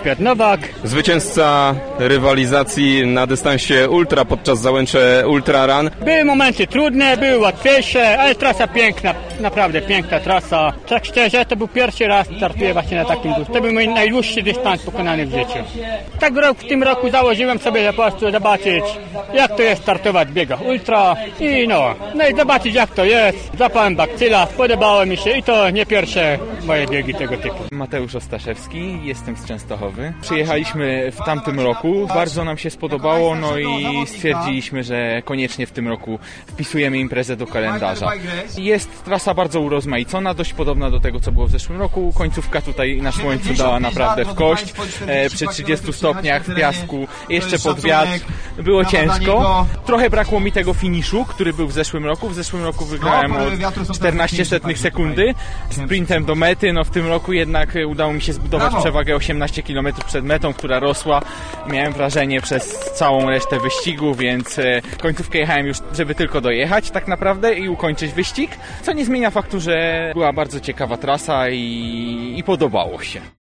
Piotr Nowak. Zwycięzca rywalizacji na dystansie ultra podczas Załęcze Ultra Run. Były momenty trudne, były łatwiejsze, ale trasa piękna, naprawdę piękna trasa. Tak szczerze, to był pierwszy raz startuję właśnie na takim dłuższym. To był mój najdłuższy dystans pokonany w życiu. Tak w tym roku założyłem sobie, że po prostu zobaczyć, jak to jest startować w biegach ultra i i zobaczyć, jak to jest. Złapałem bakcyla, spodobało mi się i to nie pierwsze moje biegi tego typu. Mateusz Ostaszewski, jestem z Częstochowy. Przyjechaliśmy w tamtym roku, bardzo nam się spodobało, i stwierdziliśmy, że koniecznie w tym roku wpisujemy imprezę do kalendarza. Jest trasa bardzo urozmaicona, dość podobna do tego, co było w zeszłym roku. Końcówka tutaj na słońcu dała naprawdę w kość, przy 30 stopniach w piasku, jeszcze pod wiatr. Było ciężko. Trochę brakło mi tego finiszu, który był w zeszłym roku. W zeszłym roku wygrałem o 14 setnych sekundy sprintem do mety. W tym roku jednak udało mi się zbudować przewagę 18 km przed metą, która rosła. Miałem wrażenie przez całą resztę wyścigu, więc końcówkę jechałem już, żeby tylko dojechać tak naprawdę i ukończyć wyścig, co nie zmienia faktu, że była bardzo ciekawa trasa i podobało się.